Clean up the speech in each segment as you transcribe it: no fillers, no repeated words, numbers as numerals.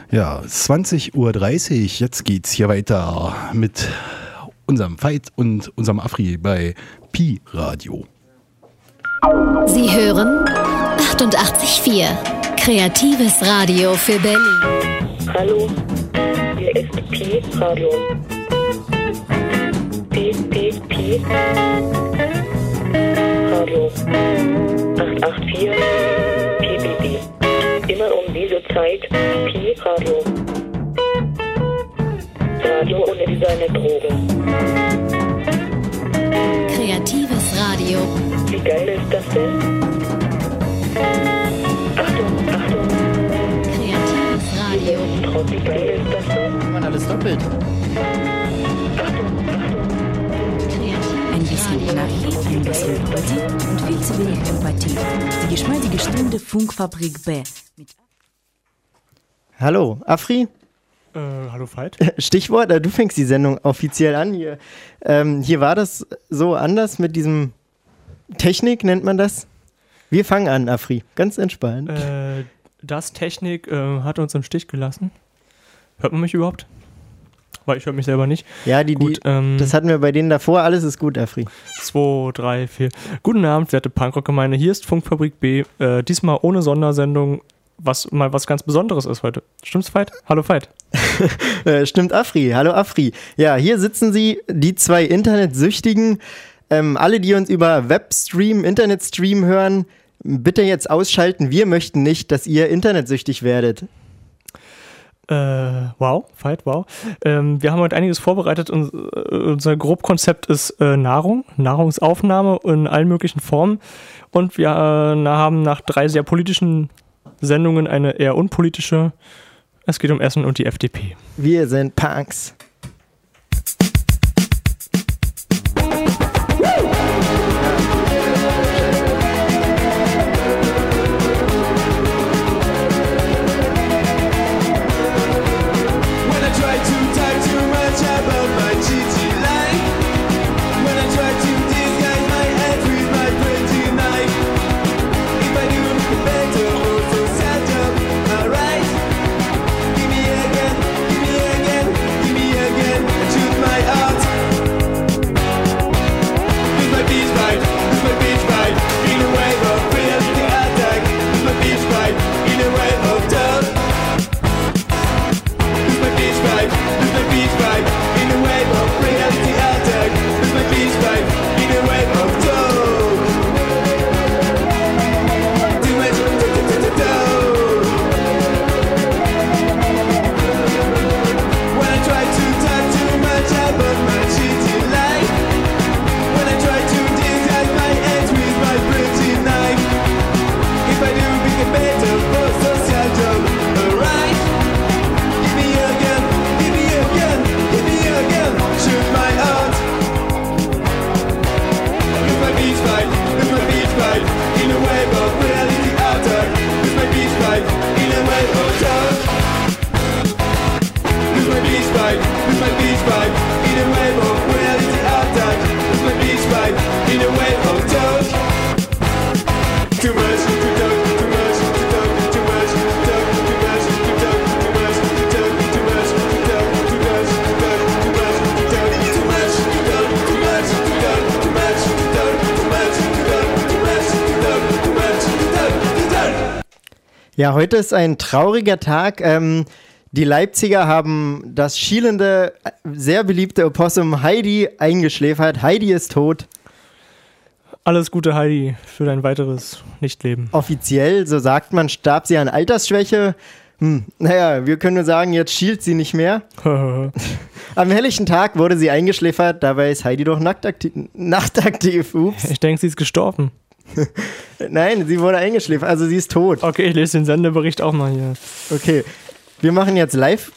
Ja, 20:30 Uhr, jetzt geht's hier weiter mit unserem Veit und unserem Afri bei Pi Radio. Sie hören 88,4. Kreatives Radio für Berlin. Hallo, hier ist Pi Radio. Pi Radio 884 PBB. Immer um diese Zeit Pi Radio. Radio ohne Design und Drogen. Kreatives Radio. Wie geil ist das denn? Achtung, Achtung. Kreatives Radio. Wie geil ist das denn? Man alles doppelt. Achtung, Achtung. Ein bisschen Anarchie, ein bisschen Politik und viel zu wenig Empathie. Die geschmeidige Stunde Funkfabrik B. Hallo, Afri? Hallo Veit. Stichwort, du fängst die Sendung offiziell an hier. Hier war das so anders mit diesem Technik, nennt man das? Wir fangen an, Afri, ganz entspannt. Das Technik hat uns im Stich gelassen. Hört man mich überhaupt? Weil ich höre mich selber nicht. Ja, Gut, das hatten wir bei denen davor, alles ist gut, Afri. 2, 3, 4. Guten Abend, werte Punkrock-Gemeinde. Hier ist Funkfabrik B. Diesmal ohne Sondersendung, was mal was ganz Besonderes ist heute. Stimmt's, Veit? Hallo, Veit. Stimmt, Afri. Hallo, Afri. Ja, hier sitzen sie, die zwei Internetsüchtigen. Alle, die uns über Webstream, Internetstream hören, bitte jetzt ausschalten. Wir möchten nicht, dass ihr internetsüchtig werdet. Wow, Veit, wow. Wir haben heute einiges vorbereitet. Unser Grobkonzept ist Nahrungsaufnahme in allen möglichen Formen. Und wir haben nach 3 sehr politischen Sendungen eine eher unpolitische. Es geht um Essen und die FDP. Wir sind Punks. Ja, heute ist ein trauriger Tag. Die Leipziger haben das schielende, sehr beliebte Opossum Heidi eingeschläfert. Heidi ist tot. Alles Gute, Heidi, für dein weiteres Nichtleben. Offiziell, so sagt man, starb sie an Altersschwäche. Naja, wir können nur sagen, jetzt schielt sie nicht mehr. Am helllichen Tag wurde sie eingeschläfert, dabei ist Heidi doch nachtaktiv. Ups. Ich denke, sie ist gestorben. Nein, sie wurde eingeschläfert, also sie ist tot. Okay, ich lese den Sendebericht auch mal hier. Okay, wir machen jetzt live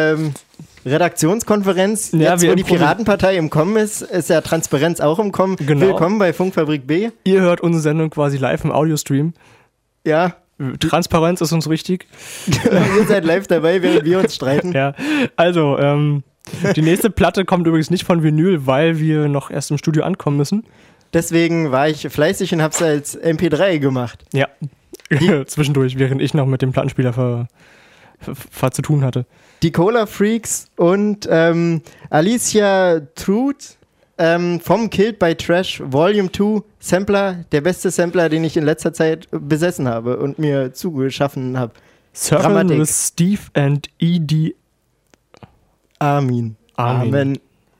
Redaktionskonferenz. Ja, jetzt, wo die Piratenpartei im Kommen ist, ist ja Transparenz auch im Kommen. Genau. Willkommen bei Funkfabrik B. Ihr hört unsere Sendung quasi live im Audiostream. Ja. Transparenz ist uns wichtig. Ihr seid live dabei, während wir uns streiten. Ja, also, die nächste Platte kommt übrigens nicht von Vinyl, weil wir noch erst im Studio ankommen müssen. Deswegen war ich fleißig und hab's als MP3 gemacht. Ja, zwischendurch, während ich noch mit dem Plattenspieler zu tun hatte. Die Cola Freaks und Alicia Truth vom Killed by Trash Volume 2 Sampler, der beste Sampler, den ich in letzter Zeit besessen habe und mir zugeschaffen habe. Surfing with Steve and E.D. Amen. Amen.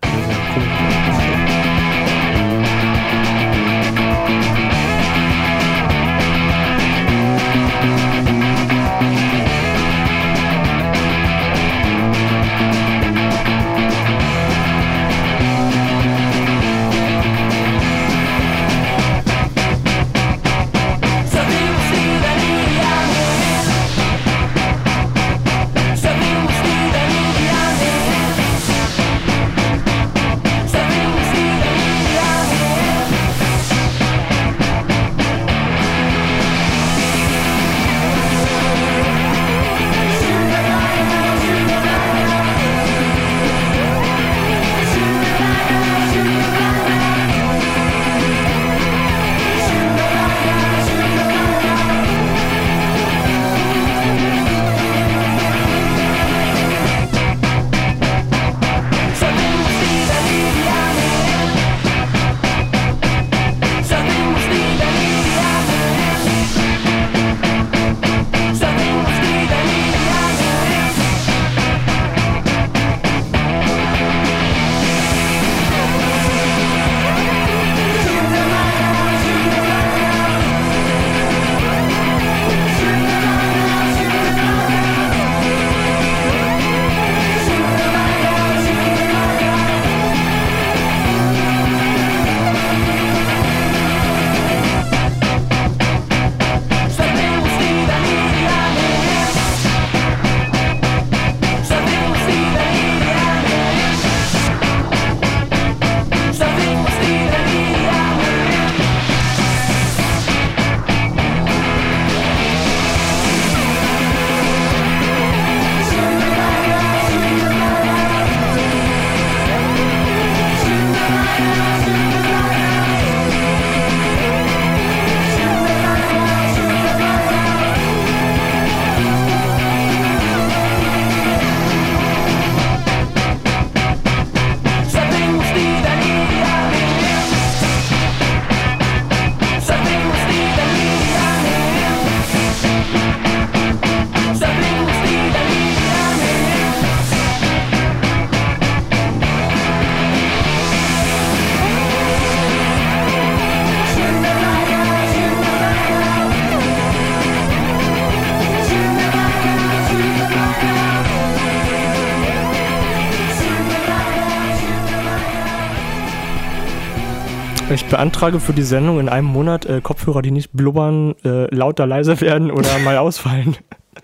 Ich beantrage für die Sendung in einem Monat Kopfhörer, die nicht blubbern, lauter, leiser werden oder mal ausfallen.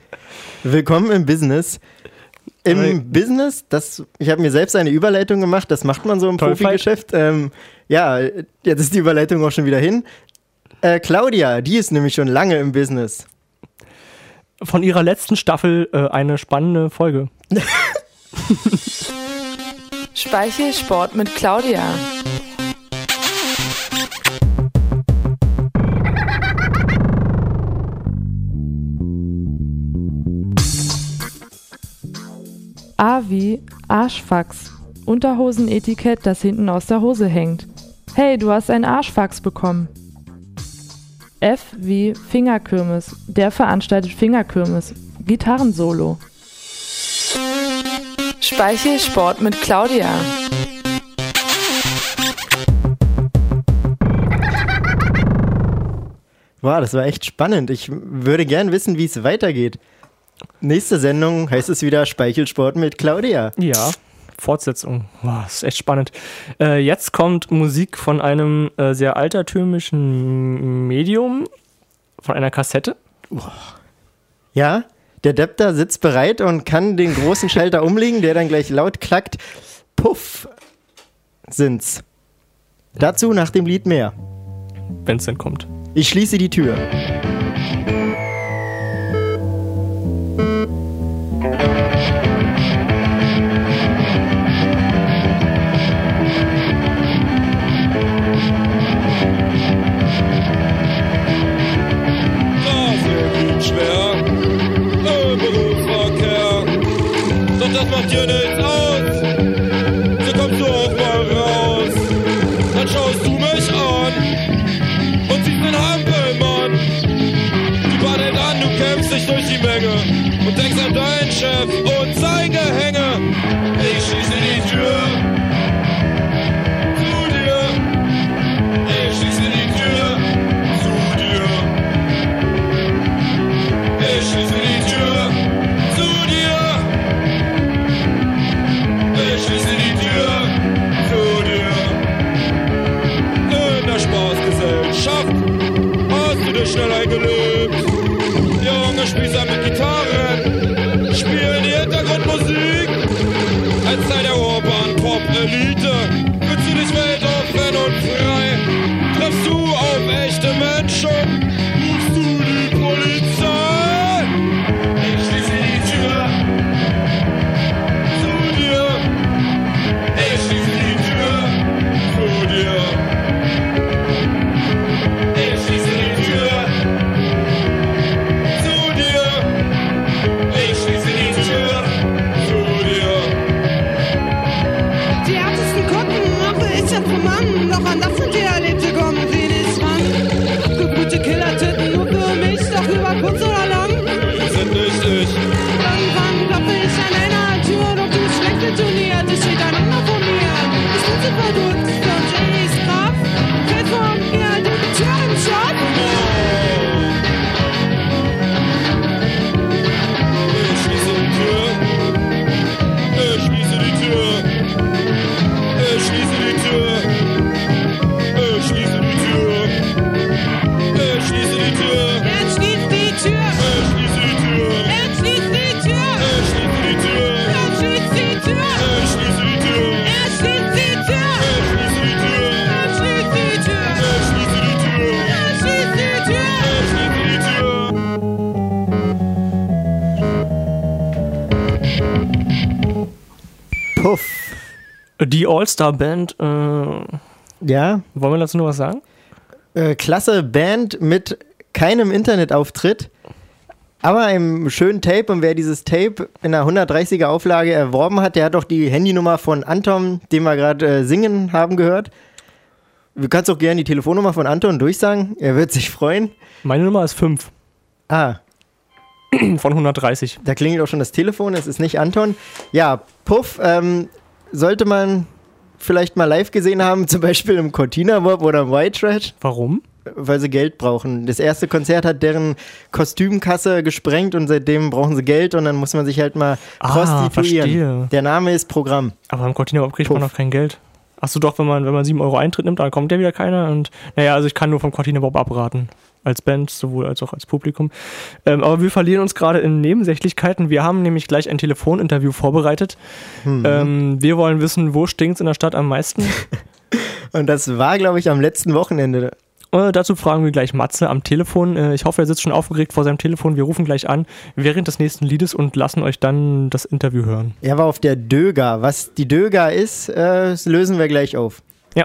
Willkommen im Business. Business, ich habe mir selbst eine Überleitung gemacht, das macht man so im Profigeschäft. Ja, jetzt ist die Überleitung auch schon wieder hin. Claudia, die ist nämlich schon lange im Business. Von ihrer letzten Staffel eine spannende Folge. Speichelsport mit Claudia. A wie Arschfax. Unterhosenetikett, das hinten aus der Hose hängt. Hey, du hast einen Arschfax bekommen. F wie Fingerkirmes. Der veranstaltet Fingerkirmes. Gitarrensolo. Speichelsport mit Claudia. Wow, das war echt spannend. Ich würde gern wissen, wie es weitergeht. Nächste Sendung heißt es wieder Speichelsport mit Claudia. Ja, Fortsetzung. Wow, ist echt spannend. Jetzt kommt Musik von einem sehr altertümlichen Medium, von einer Kassette. Ja, der Depp da sitzt bereit und kann den großen Schalter umlegen, der dann gleich laut klackt. Puff sind's. Dazu nach dem Lied mehr. Wenn's denn kommt. Ich schließe die Tür. Schwer, Berufsverkehr. das macht dir nichts aus. So kommst du auch mal raus. Dann schaust du mich an und siehst den Hampelmann. Die Bahn hält an, du kämpfst dich durch die Menge und denkst an deinen Chef und sein Gehänge. Ich schließe die Tür zu dir. Ich schließe die Tür zu dir. Ich schließe die Tür zu dir. Ich schließe die Tür zu dir. In der Spaßgesellschaft hast du dich schnell eingelebt. Junge Spießer mit Gitarren spielen die Hintergrundmusik. Als Teil der Urban-Pop-Elite fühlst du dich weltoffen und frei. Triffst du auf echte Menschen, rufst du die Polizei. Ich schließe die Tür zu dir. Ich schließe die Tür zu dir. Ich schließe die Tür zu dir. Ich schließe die Tür zu dir. Die härtesten Kunden mache ich jetzt vom Mann. Doch an das sind die Erlebte, kommen sie nicht ran. Abgebrühte Killertitten nur für mich, doch über kurz oder lang. Die sind nicht ich. Irgendwann klopfe ich an einer Tür, doch du schlecht detoniert. Es steht ein anderer vor mir. Ich bin so verdutzt und ich straff. Fällt vor mir die Tür im Shop. Ich schließe die Tür. Ich schließe die Tür. Ich schließe die Tür. Ich schließe die Tür. Ich schließe die Tür. Er schließt die Tür. Ich schließe die Tür. Er schließt die Tür. Ich schließe die Tür. Er schließt die Tür. Ich schließe die Tür. Er schließt die Tür. Ich schließe die Tür. Er schließt die Tür. Ich schließe die Tür. Er schließt die Tür. Ich schließe die Tür. Puff. Die All-Star-Band, Ja, wollen wir dazu noch was sagen? klasse Band mit keinem Internetauftritt, aber einem schönen Tape. Und wer dieses Tape in einer 130er Auflage erworben hat, der hat auch die Handynummer von Anton, den wir gerade singen haben, gehört. Du kannst auch gerne die Telefonnummer von Anton durchsagen. Er wird sich freuen. Meine Nummer ist 5 Ah, von 130. da klingelt auch schon das Telefon. Es ist nicht Anton. Ja, Puff sollte man vielleicht mal live gesehen haben, zum Beispiel im Cortina Mob oder im White Trash. Warum? Weil sie Geld brauchen. Das erste Konzert hat deren Kostümkasse gesprengt und seitdem brauchen sie Geld und dann muss man sich halt mal prostituieren. Verstehe. Der Name ist Programm. Aber im Cortina kriegt man Puff. noch kein Geld. Achso, doch, wenn man 7 Euro Eintritt nimmt, dann kommt ja wieder keiner. Und naja, also ich kann nur vom Cortina Bob abraten. Als Band, sowohl als auch als Publikum. Aber wir verlieren uns gerade in Nebensächlichkeiten. Wir haben nämlich gleich ein Telefoninterview vorbereitet. Wir wollen wissen, wo stinkt's in der Stadt am meisten? Und das war, glaube ich, am letzten Wochenende. Dazu fragen wir gleich Matze am Telefon. Ich hoffe, er sitzt schon aufgeregt vor seinem Telefon. Wir rufen gleich an während des nächsten Liedes und lassen euch dann das Interview hören. Er war auf der Döga. Was die Döga ist, das lösen wir gleich auf. Ja.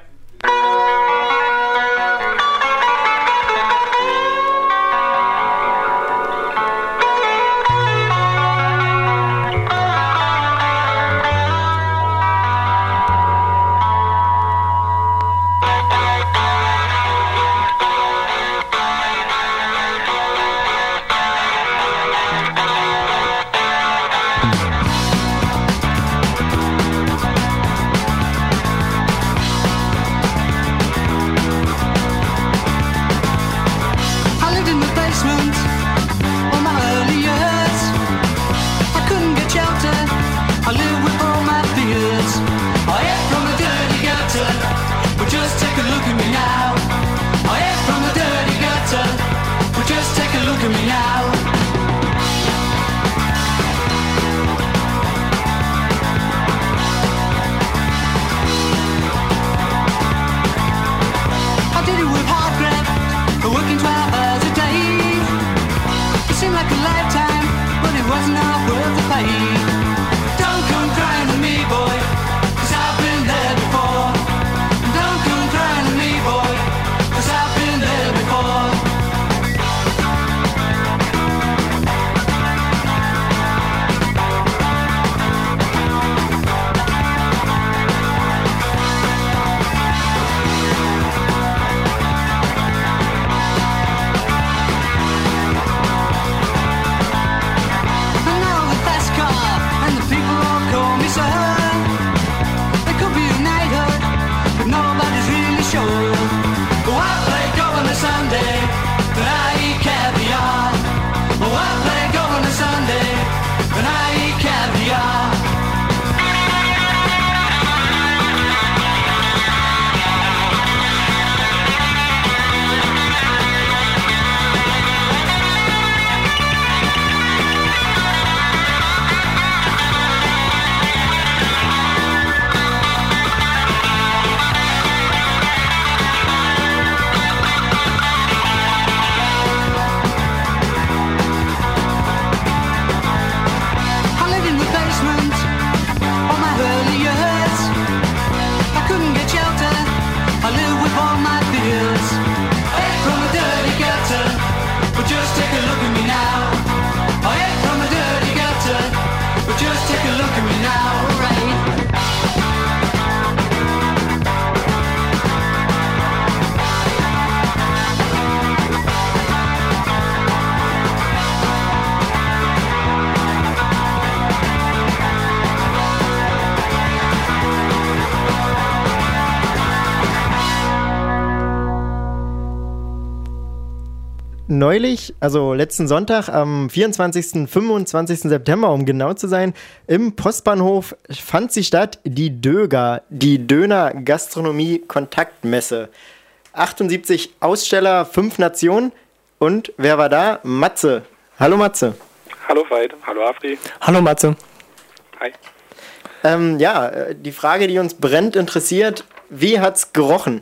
neulich, also letzten Sonntag, am 24., 25. September, um genau zu sein, im Postbahnhof fand sie statt, die DÖGA, die Döner Gastronomie Kontaktmesse. 78 Aussteller, 5 Nationen. Und wer war da? Matze. Hallo Matze. Hallo Veit, hallo Afri. Hallo Matze. Hi. Die Frage, die uns brennend interessiert, wie hat's gerochen?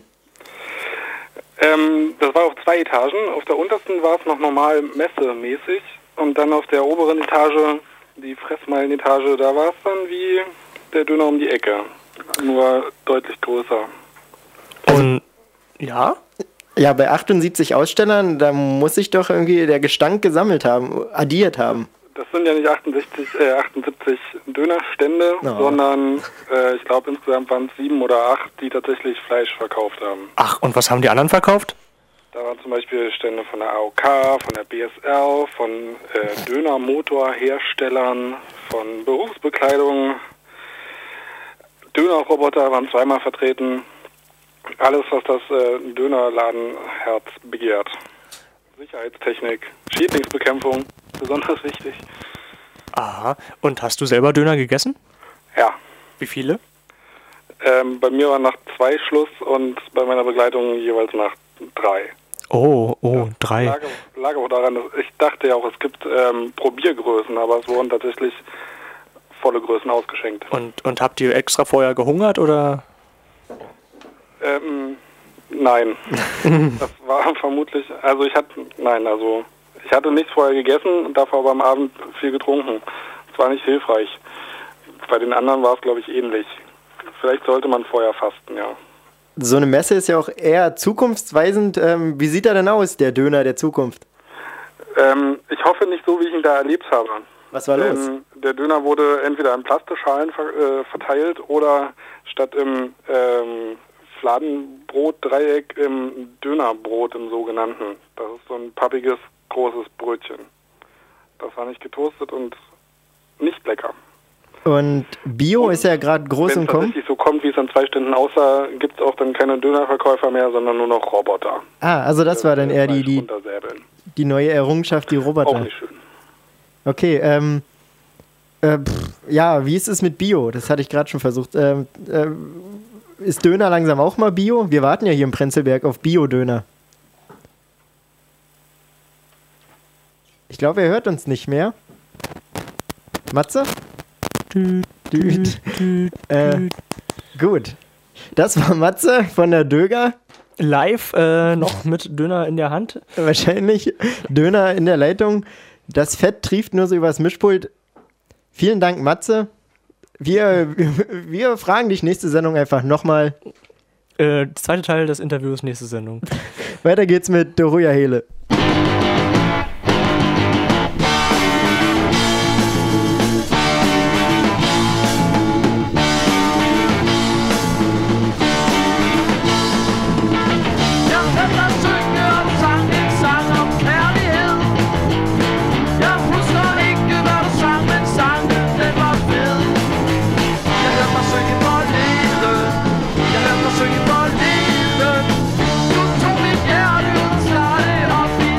Das war auf 2 Etagen. Auf der untersten war es noch normal messemäßig und dann auf der oberen Etage, die Fressmeilen-Etage, da war es dann wie der Döner um die Ecke, nur deutlich größer. Und ja? Ja, bei 78 Ausstellern, da muss sich doch irgendwie der Gestank gesammelt haben, addiert haben. Das sind ja nicht 78 Dönerstände, sondern ich glaube insgesamt waren es 7 oder 8, die tatsächlich Fleisch verkauft haben. Ach, und was haben die anderen verkauft? Da waren zum Beispiel Stände von der AOK, von der BSL, von Dönermotorherstellern, von Berufsbekleidung. Dönerroboter waren zweimal vertreten. Alles, was das Dönerladenherz begehrt. Sicherheitstechnik, Schädlingsbekämpfung, besonders wichtig. Aha. Und hast du selber Döner gegessen? Ja. Wie viele? Bei mir war nach 2 Schluss und bei meiner Begleitung jeweils nach 3. Oh, 3. Lag auch daran, dass ich dachte ja auch, es gibt Probiergrößen, aber es wurden tatsächlich volle Größen ausgeschenkt. Und habt ihr extra vorher gehungert oder? Nein. Das war vermutlich, ich hatte nichts vorher gegessen und dafür aber am Abend viel getrunken. Das war nicht hilfreich. Bei den anderen war es, glaube ich, ähnlich. Vielleicht sollte man vorher fasten, ja. So eine Messe ist ja auch eher zukunftsweisend. Wie sieht er denn aus, der Döner der Zukunft? Ich hoffe nicht so, wie ich ihn da erlebt habe. Was war los? Der Döner wurde entweder in Plastikschalen verteilt oder statt im Fladenbrot-Dreieck im Dönerbrot im sogenannten. Das ist so ein pappiges, großes Brötchen. Das war nicht getoastet und nicht lecker. Und Bio ist ja gerade groß im Kommen. Wenn es tatsächlich so kommt, wie es an 2 Ständen aussah, gibt es auch dann keine Dönerverkäufer mehr, sondern nur noch Roboter. Ah, also das war dann eher die neue Errungenschaft, die Roboter. Auch nicht schön. Okay, wie ist es mit Bio? Das hatte ich gerade schon versucht. Ist Döner langsam auch mal Bio? Wir warten ja hier im Prenzlberg auf Bio-Döner. Ich glaube, er hört uns nicht mehr. Matze? Gut. Das war Matze von der DÖGA. Live noch mit Döner in der Hand. Wahrscheinlich. Döner in der Leitung. Das Fett trieft nur so übers Mischpult. Vielen Dank, Matze. Wir fragen dich nächste Sendung einfach nochmal. Zweiter Teil des Interviews, nächste Sendung. Weiter geht's mit Doroja Hele. Synge for livet. Du tog mit hjerte og slår det op i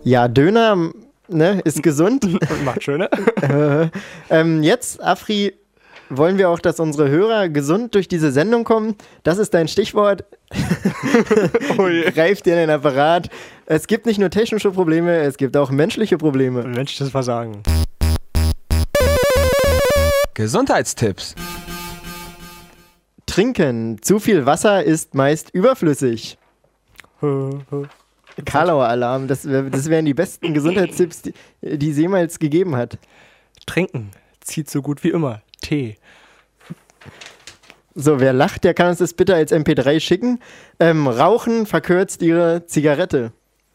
Ja, Döner, ne, ist gesund. Und macht schöner. Jetzt, Afri, wollen wir auch, dass unsere Hörer gesund durch diese Sendung kommen. Das ist dein Stichwort. Greif dir in den Apparat. Es gibt nicht nur technische Probleme, es gibt auch menschliche Probleme. Menschliches Versagen. Gesundheitstipps. Trinken. Zu viel Wasser ist meist überflüssig. Karlauer Alarm. Das wären die besten Gesundheitstipps, die es jemals gegeben hat. Trinken. Zieht so gut wie immer. Tee. So, wer lacht, der kann uns das bitte als MP3 schicken. Rauchen verkürzt ihre Zigarette.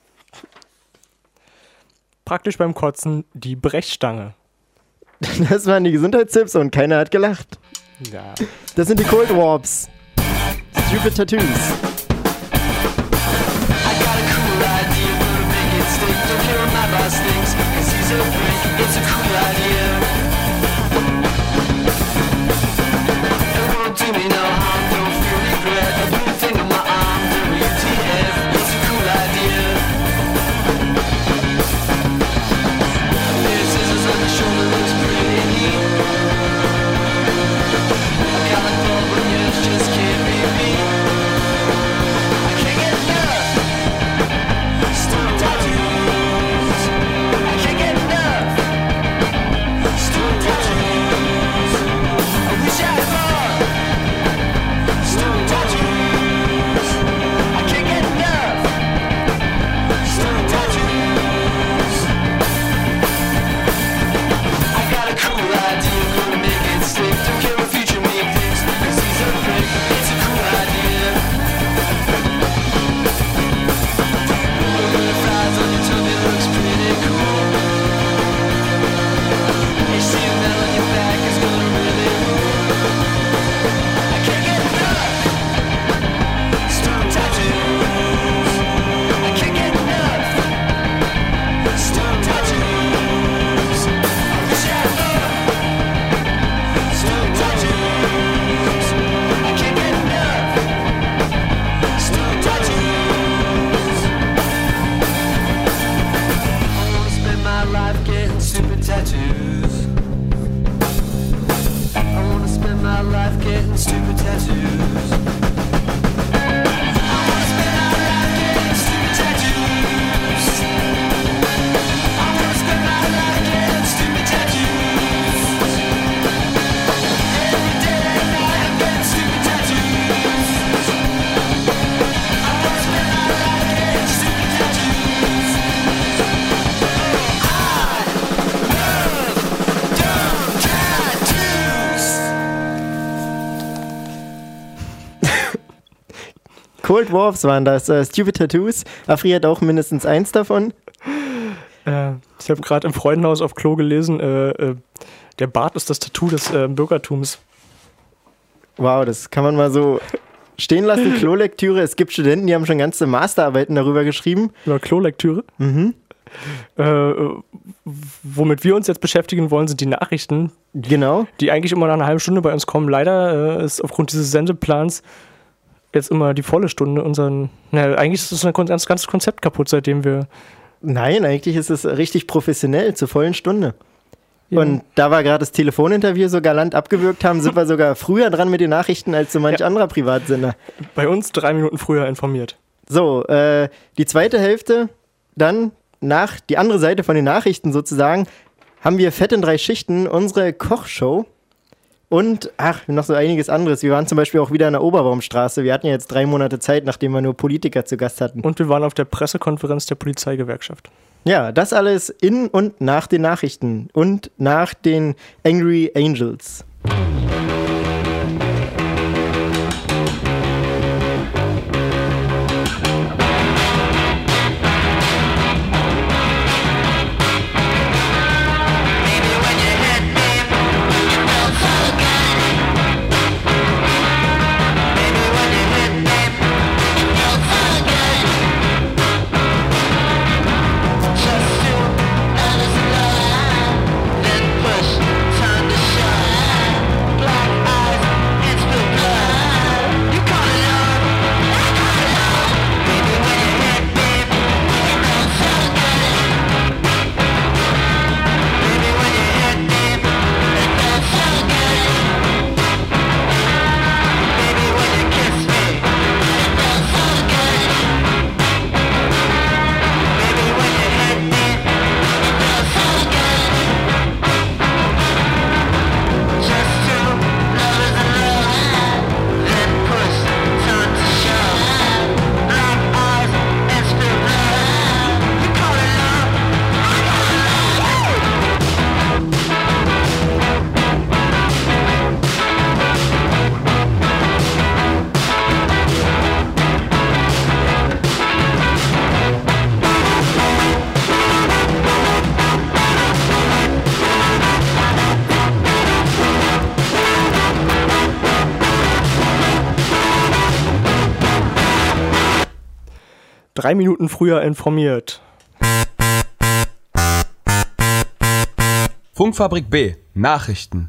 Praktisch beim Kotzen die Brechstange. Das waren die Gesundheitstipps und keiner hat gelacht. Ja. Das sind die Cold Warps. Stupid Tattoos. Cold Warps waren das, Stupid Tattoos. Afri hat auch mindestens eins davon. Ich habe gerade im Freudenhaus auf Klo gelesen, der Bart ist das Tattoo des Bürgertums. Wow, das kann man mal so stehen lassen. Klolektüre. Es gibt Studenten, die haben schon ganze Masterarbeiten darüber geschrieben. Über Klolektüre? Mhm. Womit wir uns jetzt beschäftigen wollen, sind die Nachrichten. Genau. Die eigentlich immer nach einer halben Stunde bei uns kommen. Leider ist aufgrund dieses Sendeplans jetzt immer die volle Stunde eigentlich ist das ganzes Konzept kaputt, seitdem wir... Nein, eigentlich ist es richtig professionell, zur vollen Stunde. Ja. Und da wir gerade das Telefoninterview so galant abgewürgt haben, sind wir sogar früher dran mit den Nachrichten als so manch anderer Privatsender. Bei uns 3 Minuten früher informiert. So, die zweite Hälfte, dann die andere Seite von den Nachrichten sozusagen, haben wir Fett in 3 Schichten, unsere Kochshow. Und, noch so einiges anderes. Wir waren zum Beispiel auch wieder in der Oberbaumstraße. Wir hatten ja jetzt 3 Monate Zeit, nachdem wir nur Politiker zu Gast hatten. Und wir waren auf der Pressekonferenz der Polizeigewerkschaft. Ja, das alles in und nach den Nachrichten und nach den Angry Angels. Time to shine. 3 Minuten früher informiert. Funkfabrik B. Nachrichten.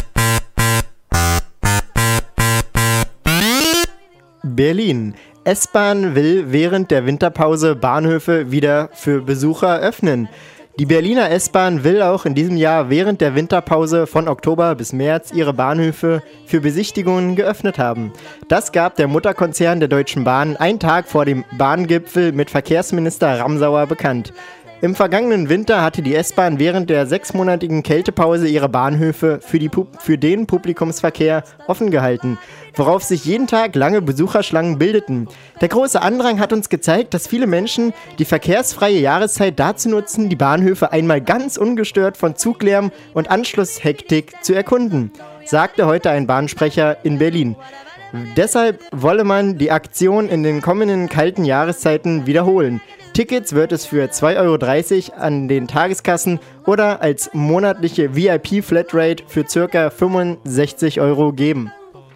Berlin. S-Bahn will während der Winterpause Bahnhöfe wieder für Besucher öffnen. Die Berliner S-Bahn will auch in diesem Jahr während der Winterpause von Oktober bis März ihre Bahnhöfe für Besichtigungen geöffnet haben. Das gab der Mutterkonzern der Deutschen Bahn einen Tag vor dem Bahngipfel mit Verkehrsminister Ramsauer bekannt. Im vergangenen Winter hatte die S-Bahn während der 6-monatigen Kältepause ihre Bahnhöfe für den Publikumsverkehr offen gehalten, worauf sich jeden Tag lange Besucherschlangen bildeten. Der große Andrang hat uns gezeigt, dass viele Menschen die verkehrsfreie Jahreszeit dazu nutzen, die Bahnhöfe einmal ganz ungestört von Zuglärm und Anschlusshektik zu erkunden, sagte heute ein Bahnsprecher in Berlin. Deshalb wolle man die Aktion in den kommenden kalten Jahreszeiten wiederholen. Tickets wird es für 2,30 € an den Tageskassen oder als monatliche VIP-Flatrate für ca. 65 € geben.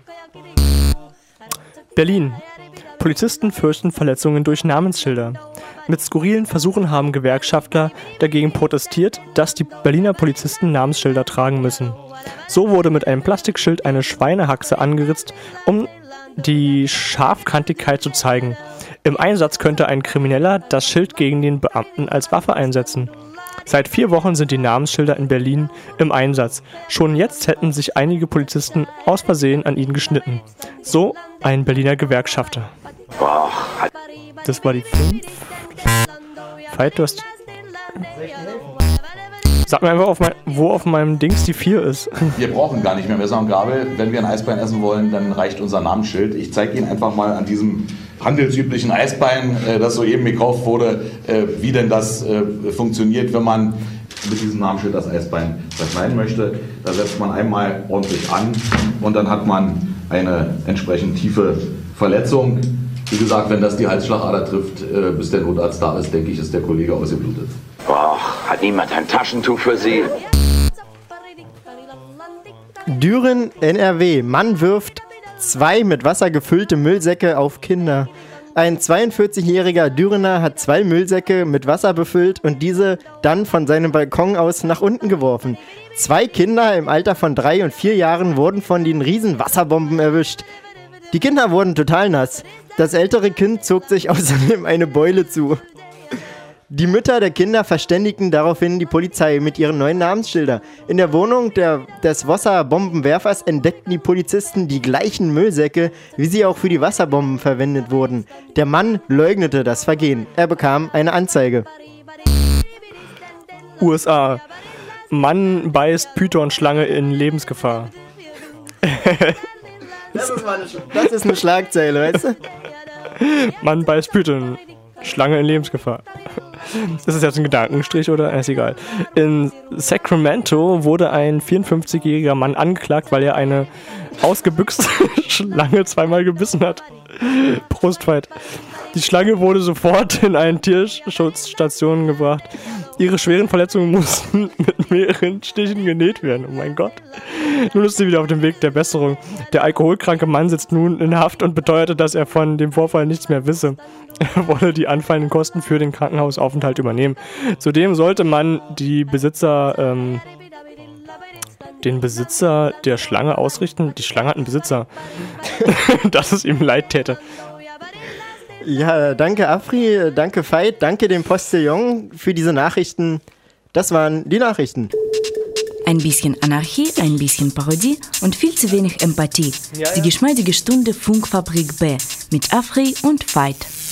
Berlin. Polizisten fürchten Verletzungen durch Namensschilder. Mit skurrilen Versuchen haben Gewerkschaftler dagegen protestiert, dass die Berliner Polizisten Namensschilder tragen müssen. So wurde mit einem Plastikschild eine Schweinehaxe angeritzt, um die Scharfkantigkeit zu zeigen. Im Einsatz könnte ein Krimineller das Schild gegen den Beamten als Waffe einsetzen. Seit 4 Wochen sind die Namensschilder in Berlin im Einsatz. Schon jetzt hätten sich einige Polizisten aus Versehen an ihnen geschnitten. So ein Berliner Gewerkschafter. Das war die 5. Veit, du hast... Sag mir einfach, wo auf meinem Dings die 4 ist. Wir brauchen gar nicht mehr Messer und Gabel. Wenn wir ein Eisbein essen wollen, dann reicht unser Namensschild. Ich zeige Ihnen einfach mal an diesem handelsüblichen Eisbein, das soeben gekauft wurde, wie denn das funktioniert, wenn man mit diesem Namensschild das Eisbein zerschneiden möchte. Da setzt man einmal ordentlich an und dann hat man eine entsprechend tiefe Verletzung. Wie gesagt, wenn das die Halsschlagader trifft, bis der Notarzt da ist, denke ich, ist der Kollege ausgeblutet. Boah, hat niemand ein Taschentuch für Sie? Düren, NRW. Mann wirft 2 mit Wasser gefüllte Müllsäcke auf Kinder. Ein 42-jähriger Dürener hat 2 Müllsäcke mit Wasser befüllt und diese dann von seinem Balkon aus nach unten geworfen. 2 Kinder im Alter von 3 und 4 Jahren wurden von den riesen Wasserbomben erwischt. Die Kinder wurden total nass. Das ältere Kind zog sich außerdem eine Beule zu. Die Mütter der Kinder verständigten daraufhin die Polizei mit ihren neuen Namensschildern. In der Wohnung des Wasserbombenwerfers entdeckten die Polizisten die gleichen Müllsäcke, wie sie auch für die Wasserbomben verwendet wurden. Der Mann leugnete das Vergehen. Er bekam eine Anzeige. USA. Mann beißt Python-Schlange in Lebensgefahr. Das ist eine Schlagzeile, weißt du? Mann beißt Python-Schlange in Lebensgefahr. Das ist jetzt ein Gedankenstrich, oder? Ist egal. In Sacramento wurde ein 54-jähriger Mann angeklagt, weil er eine ausgebüxte Schlange 2-mal gebissen hat. Prost, Veit. Die Schlange wurde sofort in eine Tierschutzstation gebracht. Ihre schweren Verletzungen mussten mit mehreren Stichen genäht werden. Oh mein Gott. Nun ist sie wieder auf dem Weg der Besserung. Der alkoholkranke Mann sitzt nun in Haft und beteuerte, dass er von dem Vorfall nichts mehr wisse. Er wolle die anfallenden Kosten für den Krankenhausaufenthalt übernehmen. Zudem sollte man den Besitzer der Schlange ausrichten. Die Schlange hat einen Besitzer. Dass es ihm leid täte. Ja, danke Afri, danke Veit, danke dem Postillon für diese Nachrichten. Das waren die Nachrichten. Ein bisschen Anarchie, ein bisschen Parodie und viel zu wenig Empathie. Ja. Die geschmeidige Stunde Funkfabrik B mit Afri und Veit.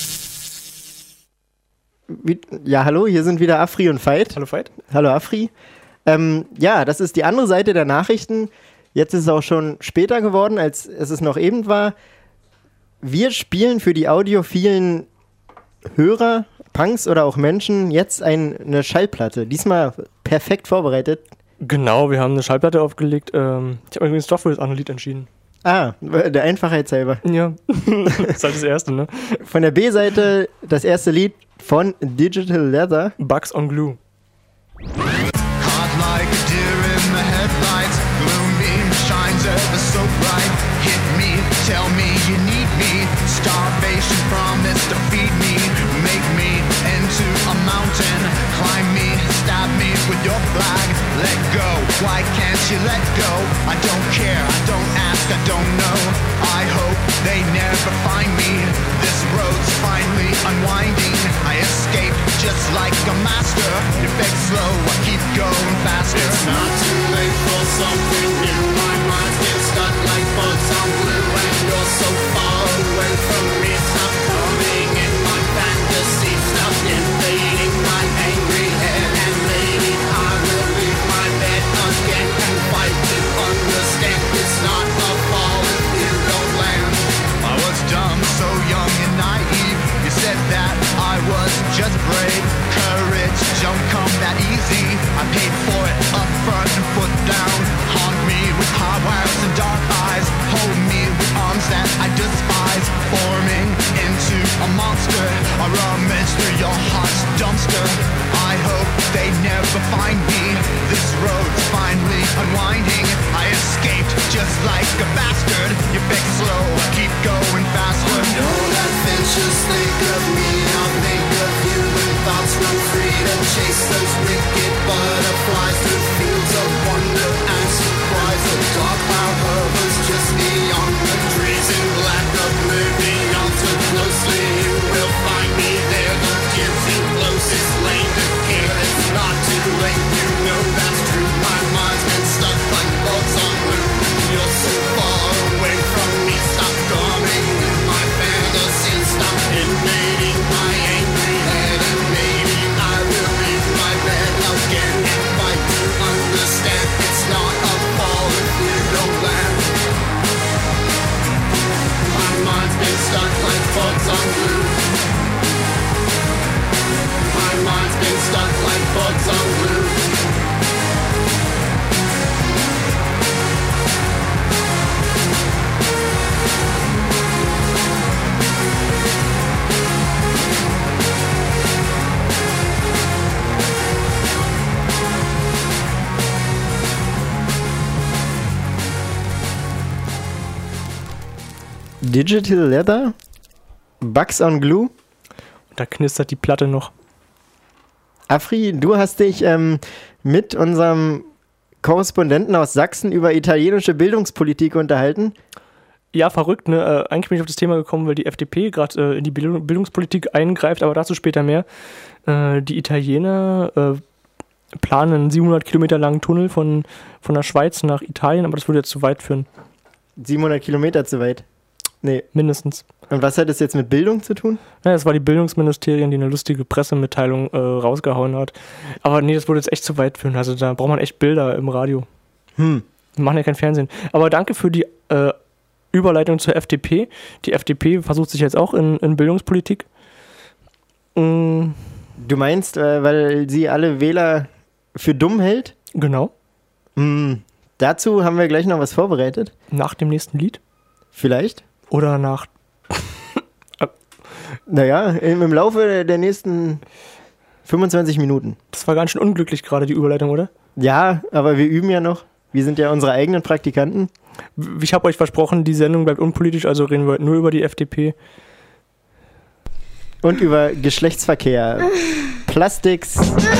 Ja, hallo, hier sind wieder Afri und Veit. Hallo Veit. Hallo Afri. Ja, das ist die andere Seite der Nachrichten. Jetzt ist es auch schon später geworden, als es noch eben war. Wir spielen für die audiophilen Hörer, Punks oder auch Menschen jetzt eine Schallplatte. Diesmal perfekt vorbereitet. Genau, wir haben eine Schallplatte aufgelegt. Ich habe übrigens doch für das andere Lied entschieden. Ah, der Einfachheit halber. Ja, das ist halt das erste, ne? Von der B-Seite das erste Lied von Digital Leather. Bugs on Glue. Hot like a deer in the headlights, gloom beam shines laser that's so bright. Hit me, tell me you need me. Starvation promise to feed me. Make me into a mountain. Climb me, stab me with your flag. Let go, why can't you let go? I don't care, I don't ask, I don't know. I hope they never find me. This road's finally unwinding. I escape just like a master. You fake slow, I keep going faster. It's not too late for something new. My mind's getting stuck like bugs on glue. And you're so far away from me. Stop coming in my fantasy. Stop invading my angry head. And maybe I will leave my bed again and fight to understand. It's not a fall if you don't land. I was dumb, so young and naive. You said that I was just brave. Courage don't come that easy. I paid for it up front and foot down. Haunt me with hot wires and dark eyes. Hold me with arms that I despise. Forming into a monster. I rummage through your heart's dumpster. I hope they never find me. This road's finally unwinding. I escaped just like a bastard. You fake slow, I keep going faster. I know that ventures think of me, I'll think of you. When thoughts run free to chase those wicked butterflies through fields of wonder and surprise. The dark cloud hovers just beyond the trees. In black oblivion, too closely you will find me there. Don't get too close, it's lame to care. It's not too late, you know that's true. My mind's been stuck like bugs on glue. You're so far away from me. Stop coming in my fantasy. Stop invading my angry head. And maybe I will leave my bed again and fight to understand. It's not a fall if you don't land. My mind's been stuck like bugs on glue. My mind's been stuck like bugs on glue. Digital Leather, Bugs on Glue. Und da knistert die Platte noch. Afri, du hast dich mit unserem Korrespondenten aus Sachsen über italienische Bildungspolitik unterhalten. Ja, verrückt, ne? Eigentlich bin ich auf das Thema gekommen, weil die FDP gerade in die Bildungspolitik eingreift, aber dazu später mehr. Die Italiener planen einen 700 Kilometer langen Tunnel von der Schweiz nach Italien, aber das würde jetzt zu weit führen. 700 Kilometer zu weit? Nee. Mindestens. Und was hat das jetzt mit Bildung zu tun? Ja, das war die Bildungsministerien, die eine lustige Pressemitteilung rausgehauen hat. Aber nee, das würde jetzt echt zu weit führen. Also da braucht man echt Bilder im Radio. Wir machen ja kein Fernsehen. Aber danke für die Überleitung zur FDP. Die FDP versucht sich jetzt auch in Bildungspolitik. Du meinst, weil sie alle Wähler für dumm hält? Genau. Dazu haben wir gleich noch was vorbereitet. Nach dem nächsten Lied? Vielleicht. Oder nach... Naja, im Laufe der nächsten 25 Minuten. Das war ganz schön unglücklich gerade, die Überleitung, oder? Ja, aber wir üben ja noch. Wir sind ja unsere eigenen Praktikanten. Ich habe euch versprochen, die Sendung bleibt unpolitisch, also reden wir heute nur über die FDP. Und über Geschlechtsverkehr. Plastics.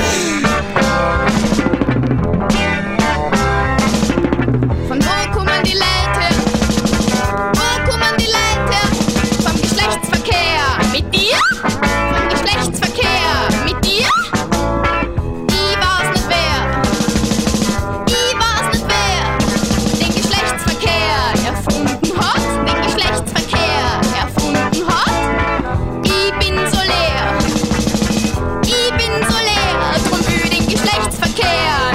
Von wo kommen die Leute? Wo kommen die Leute? Vom Geschlechtsverkehr mit dir? Vom Geschlechtsverkehr mit dir? Ich weiß nicht wer. Ich weiß nicht wer den Geschlechtsverkehr erfunden hat. Den Geschlechtsverkehr erfunden hat. Ich bin so leer. Ich bin so leer. Drum will den Geschlechtsverkehr.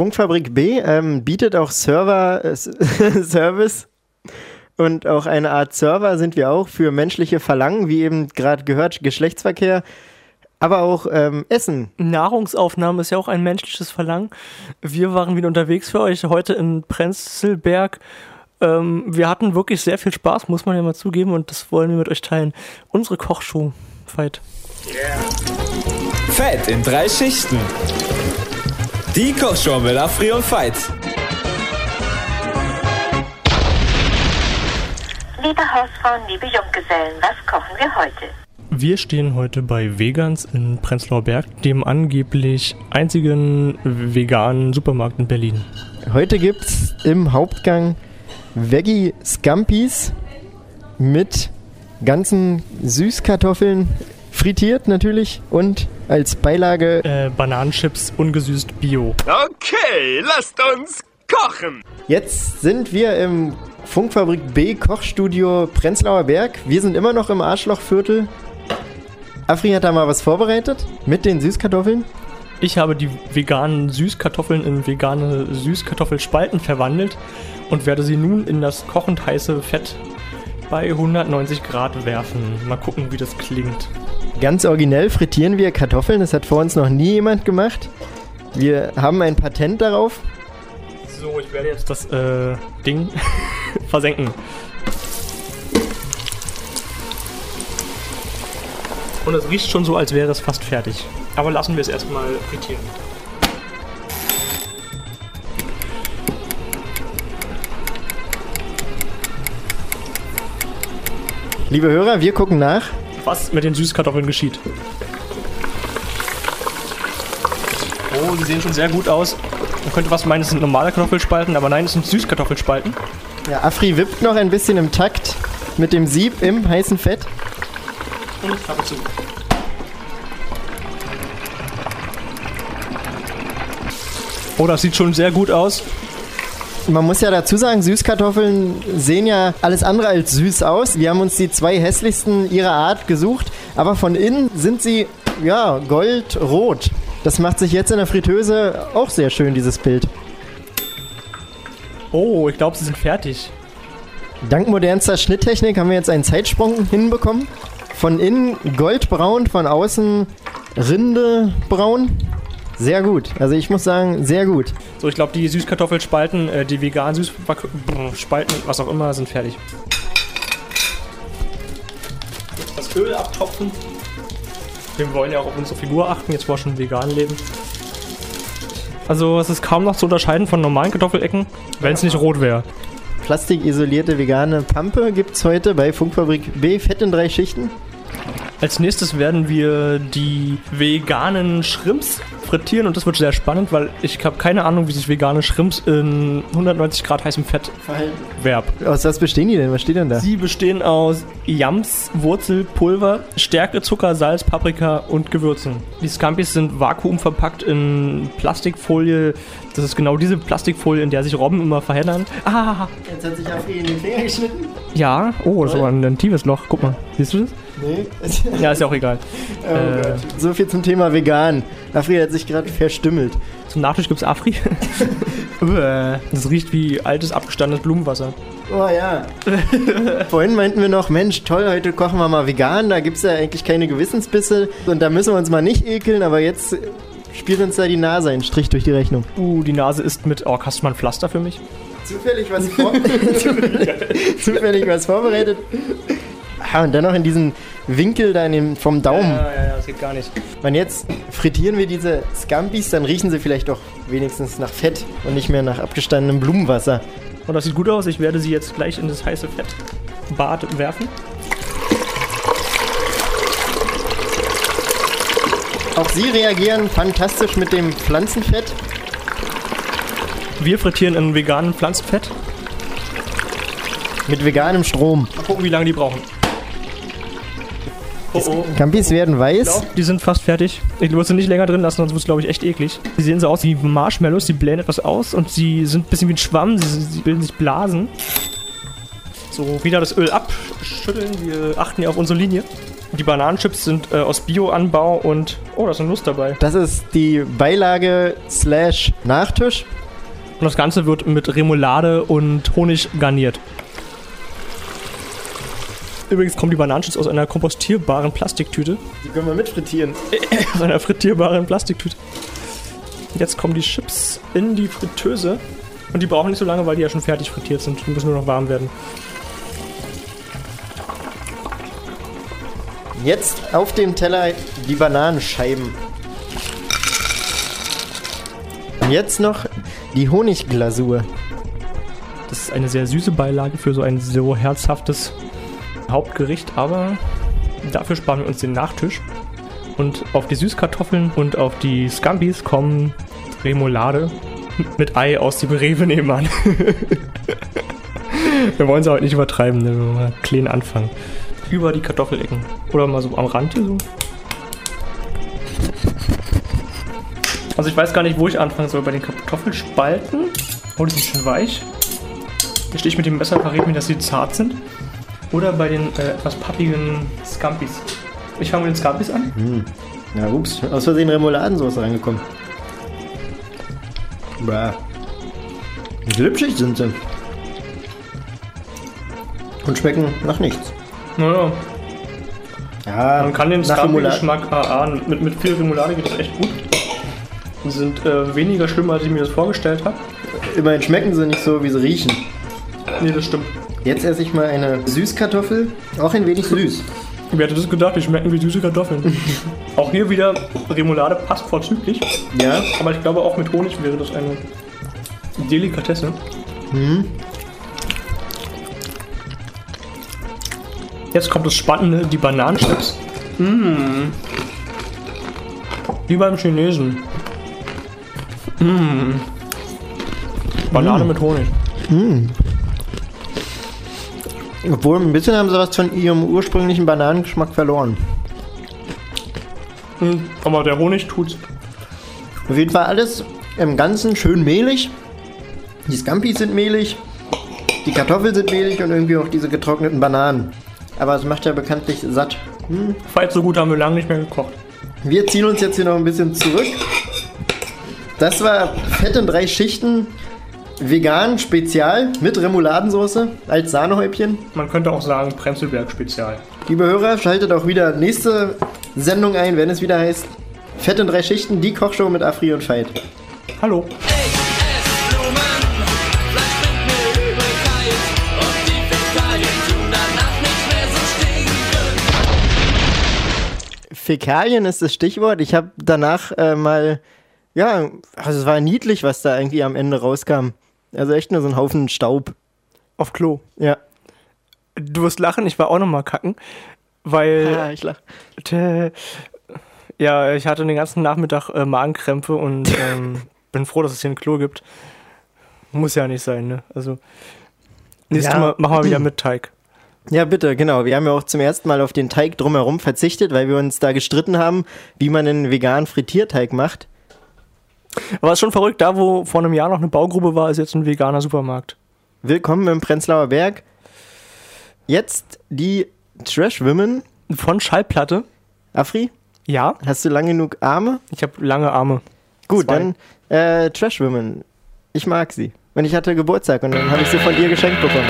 Funkfabrik B bietet auch Service und auch eine Art Server sind wir auch für menschliche Verlangen, wie eben gerade gehört, Geschlechtsverkehr, aber auch Essen. Nahrungsaufnahme ist ja auch ein menschliches Verlangen. Wir waren wieder unterwegs für euch heute in Prenzlberg. Wir hatten wirklich sehr viel Spaß, muss man ja mal zugeben, und das wollen wir mit euch teilen. Unsere Kochshow, Veit. Yeah. Fett in 3 Schichten. Die Kochshow mit Afri und Veit. Liebe Hausfrauen, liebe Junggesellen, was kochen wir heute? Wir stehen heute bei Vegans in Prenzlauer Berg, dem angeblich einzigen veganen Supermarkt in Berlin. Heute gibt's im Hauptgang Veggie Scampis mit ganzen Süßkartoffeln, frittiert natürlich, und als Beilage Bananenchips, ungesüßt Bio. Okay, lasst uns kochen! Jetzt sind wir im Funkfabrik B Kochstudio Prenzlauer Berg. Wir sind immer noch im Arschlochviertel. Afri hat da mal was vorbereitet mit den Süßkartoffeln. Ich habe die veganen Süßkartoffeln in vegane Süßkartoffelspalten verwandelt und werde sie nun in das kochend heiße Fett bei 190 Grad werfen. Mal gucken, wie das klingt. Ganz originell frittieren wir Kartoffeln. Das hat vor uns noch nie jemand gemacht. Wir haben ein Patent darauf. So, ich werde jetzt das Ding versenken. Und es riecht schon so, als wäre es fast fertig. Aber lassen wir es erstmal frittieren. Liebe Hörer, wir gucken nach, was mit den Süßkartoffeln geschieht. Oh, die sehen schon sehr gut aus. Man könnte fast meinen, es sind normale Kartoffelspalten, aber nein, es sind Süßkartoffelspalten. Ja, Afri wippt noch ein bisschen im Takt mit dem Sieb im heißen Fett. Und ich klappe zu. Oh, das sieht schon sehr gut aus. Man muss ja dazu sagen, Süßkartoffeln sehen ja alles andere als süß aus. Wir haben uns die 2 hässlichsten ihrer Art gesucht, aber von innen sind sie, ja, goldrot. Das macht sich jetzt in der Fritteuse auch sehr schön, dieses Bild. Oh, ich glaube, sie sind fertig. Dank modernster Schnitttechnik haben wir jetzt einen Zeitsprung hinbekommen. Von innen goldbraun, von außen rindebraun. Sehr gut. Also ich muss sagen, sehr gut. So, ich glaube, die Süßkartoffelspalten, die veganen Süßspalten, was auch immer, sind fertig. Jetzt das Öl abtropfen. Wir wollen ja auch auf unsere Figur achten, jetzt wo wir schon vegan leben. Also es ist kaum noch zu unterscheiden von normalen Kartoffelecken, wenn es nicht rot wäre. Plastikisolierte vegane Pampe gibt es heute bei Funkfabrik B, Fett in 3 Schichten. Als nächstes werden wir die veganen Shrimps frittieren und das wird sehr spannend, weil ich habe keine Ahnung, wie sich vegane Shrimps in 190 Grad heißem Fett verhalten. Aus was bestehen die denn? Was steht denn da? Sie bestehen aus Yams, Wurzelpulver, Stärke, Zucker, Salz, Paprika und Gewürzen. Die Scampis sind vakuumverpackt in Plastikfolie. Das ist genau diese Plastikfolie, in der sich Robben immer verheddern. Ah! Jetzt hat sich Afri in den Finger geschnitten. Ja, oh, das ist aber ein tiefes Loch. Guck mal, siehst du das? Nee. Ja, ist ja auch egal. Oh Gott. So viel zum Thema vegan. Afri hat sich gerade verstümmelt. Zum Nachtisch gibt's Afri. Das riecht wie altes, abgestandenes Blumenwasser. Oh ja. Vorhin meinten wir noch, Mensch, toll, heute kochen wir mal vegan. Da gibt's ja eigentlich keine Gewissensbisse. Und da müssen wir uns mal nicht ekeln, aber jetzt spielt uns da die Nase einen Strich durch die Rechnung. Die Nase ist mit... Oh, hast du mal ein Pflaster für mich? Zufällig was vorbereitet. Und dann noch in diesen Winkel da vom Daumen. Ja, das geht gar nicht. Und jetzt frittieren wir diese Scampis, dann riechen sie vielleicht doch wenigstens nach Fett und nicht mehr nach abgestandenem Blumenwasser. Und das sieht gut aus. Ich werde sie jetzt gleich in das heiße Fettbad werfen. Auch sie reagieren fantastisch mit dem Pflanzenfett. Wir frittieren in veganem Pflanzenfett. Mit veganem Strom. Mal gucken, wie lange die brauchen. Die Scampis werden weiß. Ich glaub, die sind fast fertig. Ich würde sie nicht länger drin lassen, sonst wird es, glaube ich, echt eklig. Die sehen so aus wie Marshmallows, die blähen etwas aus und sie sind ein bisschen wie ein Schwamm, sie bilden sich Blasen. So, wieder das Öl abschütteln, wir achten ja auf unsere Linie. Die Bananenchips sind aus Bio-Anbau und... Oh, da ist eine Nuss dabei. Das ist die Beilage / Nachtisch. Und das Ganze wird mit Remoulade und Honig garniert. Übrigens kommen die Bananenchips aus einer kompostierbaren Plastiktüte. Die können wir mit frittieren. Aus einer frittierbaren Plastiktüte. Jetzt kommen die Chips in die Fritteuse. Und die brauchen nicht so lange, weil die ja schon fertig frittiert sind. Die müssen nur noch warm werden. Jetzt auf dem Teller die Bananenscheiben. Und jetzt noch die Honigglasur. Das ist eine sehr süße Beilage für so ein so herzhaftes Hauptgericht, aber dafür sparen wir uns den Nachtisch. Und auf die Süßkartoffeln und auf die Scampis kommen Remoulade mit Ei aus dem Rewe nebenan. Wir wollen es heute nicht übertreiben, ne? Wir wollen mal klein anfangen. Über die Kartoffelecken. Oder mal so am Rand hier so. Also ich weiß gar nicht, wo ich anfangen soll. Bei den Kartoffelspalten. Oh, die sind schön weich. Hier stehe ich mit dem Messer, verrät mir, dass sie zart sind. Oder bei den etwas pappigen Scampis. Ich fange mit den Scampis an. Ja, ups. Aus Versehen Remouladensauce reingekommen. Bah. Glitschig sind sie. Und schmecken nach nichts. Naja. Ja, man kann den Scampi-Geschmack erahnen. Mit viel Remoulade geht das echt gut. Die sind weniger schlimm, als ich mir das vorgestellt habe. Immerhin schmecken sie nicht so, wie sie riechen. Nee, das stimmt. Jetzt esse ich mal eine Süßkartoffel. Auch ein wenig süß. Wer hätte das gedacht? Die schmecken wie süße Kartoffeln. Auch hier wieder Remoulade passt vorzüglich. Ja. Aber ich glaube, auch mit Honig wäre das eine Delikatesse. Jetzt kommt das Spannende, die Bananenchips. Wie beim Chinesen. Banane mit Honig. Obwohl, ein bisschen haben sie was von ihrem ursprünglichen Bananengeschmack verloren. Aber der Honig tut's. Auf jeden Fall alles im Ganzen schön mehlig. Die Scampis sind mehlig. Die Kartoffeln sind mehlig und irgendwie auch diese getrockneten Bananen. Aber es macht ja bekanntlich satt. Falls so gut haben wir lange nicht mehr gekocht. Wir ziehen uns jetzt hier noch ein bisschen zurück. Das war Fett in 3 Schichten. Vegan Spezial mit Remouladensauce als Sahnehäubchen. Man könnte auch sagen Prenzlberg Spezial. Liebe Hörer, schaltet auch wieder nächste Sendung ein, wenn es wieder heißt Fett in 3 Schichten, die Kochshow mit Afri und Veit. Hallo. Fäkalien ist das Stichwort. Ich habe danach also es war niedlich, was da irgendwie am Ende rauskam. Also echt nur so ein Haufen Staub. Auf Klo? Ja. Du wirst lachen, ich war auch nochmal kacken, weil... ich lach. Ja, ich hatte den ganzen Nachmittag Magenkrämpfe und bin froh, dass es hier ein Klo gibt. Muss ja nicht sein, ne? Also, nächstes Mal machen wir wieder mit Teig. Ja, bitte, genau. Wir haben ja auch zum ersten Mal auf den Teig drumherum verzichtet, weil wir uns da gestritten haben, wie man einen veganen Frittierteig macht. Aber es ist schon verrückt, da wo vor einem Jahr noch eine Baugrube war, ist jetzt ein veganer Supermarkt. Willkommen im Prenzlauer Berg. Jetzt die Trash Women. Von Schallplatte. Afri? Ja. Hast du lang genug Arme? Ich habe lange Arme. Gut, 2. Dann Trash Women. Ich mag sie. Und ich hatte Geburtstag und dann habe ich sie von dir geschenkt bekommen.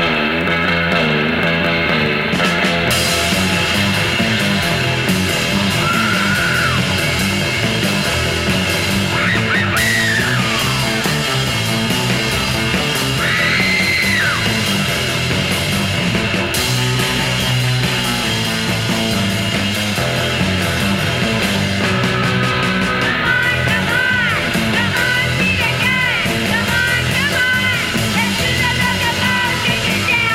Let's do the look about, shake it down.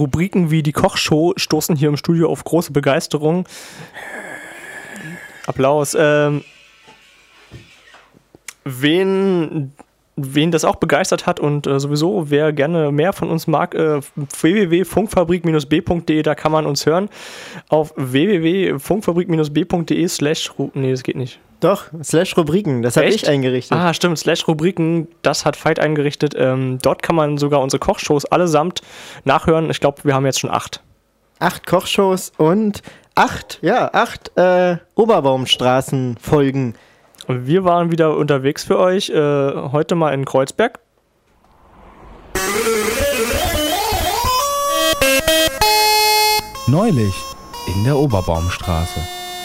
Rubriken wie die Kochshow stoßen hier im Studio auf große Begeisterung. Applaus. Wen das auch begeistert hat und sowieso, wer gerne mehr von uns mag, www.funkfabrik-b.de, da kann man uns hören. Auf www.funkfabrik-b.de nee, das geht nicht. Doch, /Rubriken, das habe ich eingerichtet. Ah, stimmt, /Rubriken, das hat Veit eingerichtet. Dort kann man sogar unsere Kochshows allesamt nachhören. Ich glaube, wir haben jetzt schon 8. 8 Kochshows und 8 Oberbaumstraßen-Folgen. Wir waren wieder unterwegs für euch, heute mal in Kreuzberg. Neulich in der Oberbaumstraße.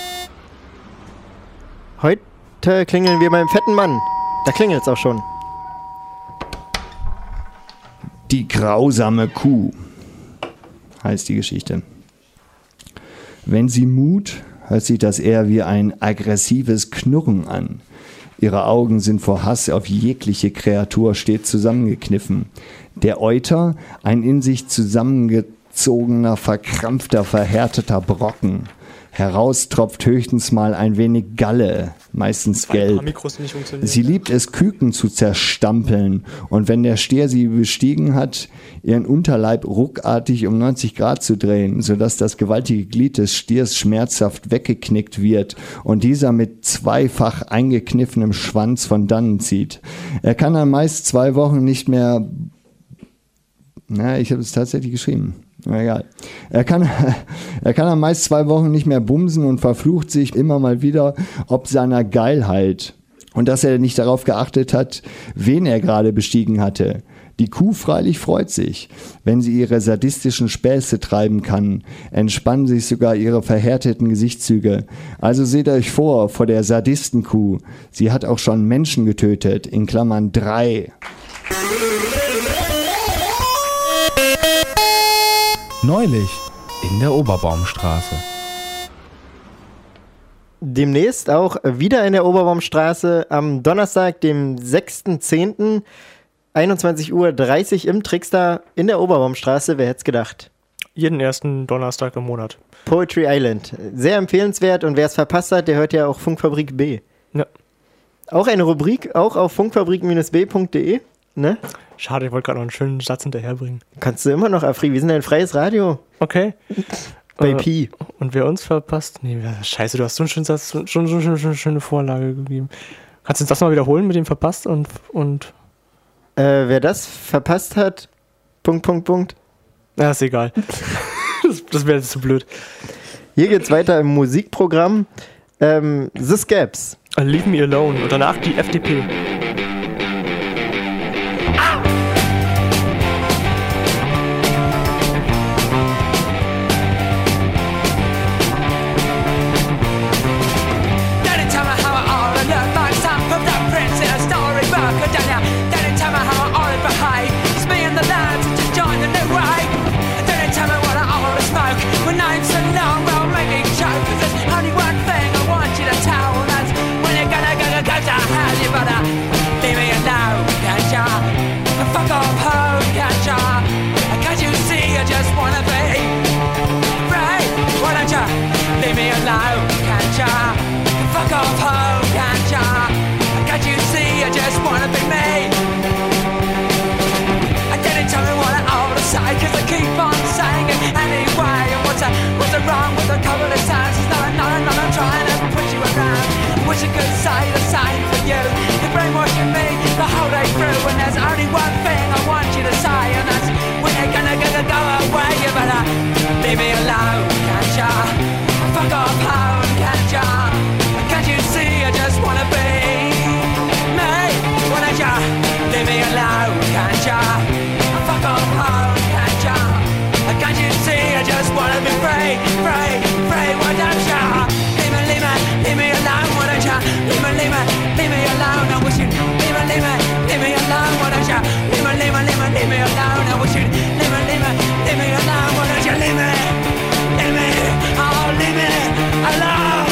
Heute klingeln wir beim fetten Mann. Da klingelt es auch schon. Die grausame Kuh heißt die Geschichte. Wenn sie mut, hört sich das eher wie ein aggressives Knurren an. Ihre Augen sind vor Hass auf jegliche Kreatur stets zusammengekniffen. Der Euter, ein in sich zusammengezogener, verkrampfter, verhärteter Brocken. Heraus tropft höchstens mal ein wenig Galle, meistens gelb. Sie liebt es, Küken zu zerstampeln, und wenn der Stier sie bestiegen hat, ihren Unterleib ruckartig um 90 Grad zu drehen, sodass das gewaltige Glied des Stiers schmerzhaft weggeknickt wird und dieser mit zweifach eingekniffenem Schwanz von dannen zieht. Er kann dann meist 2 Wochen nicht mehr... ich habe es tatsächlich geschrieben. Egal. Er kann dann meist 2 Wochen nicht mehr bumsen und verflucht sich immer mal wieder ob seiner Geilheit. Und dass er nicht darauf geachtet hat, wen er gerade bestiegen hatte. Die Kuh freilich freut sich, wenn sie ihre sadistischen Späße treiben kann, entspannen sich sogar ihre verhärteten Gesichtszüge. Also seht euch vor der Sadistenkuh. Sie hat auch schon Menschen getötet, in Klammern 3. Neulich in der Oberbaumstraße. Demnächst auch wieder in der Oberbaumstraße am Donnerstag, dem 6.10. 21:30 Uhr im Trickster in der Oberbaumstraße. Wer hätte es gedacht? Jeden ersten Donnerstag im Monat. Poetry Island. Sehr empfehlenswert, und wer es verpasst hat, der hört ja auch Funkfabrik B. Ja. Auch eine Rubrik, auch auf funkfabrik-b.de. Ne? Schade, ich wollte gerade noch einen schönen Satz hinterherbringen. Kannst du immer noch, Afri. Wir sind ein freies Radio. Okay. Bei Pi. Und wer uns verpasst? Nee, scheiße, du hast so einen schönen Satz, schon so eine schöne Vorlage gegeben. Kannst du das mal wiederholen mit dem verpasst und wer das verpasst hat, ... Ja, ist egal. das wäre jetzt zu blöd. Hier geht's weiter im Musikprogramm. The Scabs. Leave Me Alone. Und danach die FDP. Wrong with a couple of signs. It's not I'm trying to push you around. Wish I could say the same for you. You're brainwashing me the whole day through, and there's only one thing I want you to say, and that's when you're gonna go away. You better leave me alone, can't ya? Fuck off home, can't ya? Can't you see I just wanna be me? Why don't ya leave me alone, can't ya? Fuck off home, can't ya? Can't you see I just wanna be free, free, free, why don't ya? Leave me alone, why don't ya? Leave me alone, I wish you'd leave me alone, why don't ya? Leave me alone, I wish you'd leave me alone, why don't ya? Leave me alone.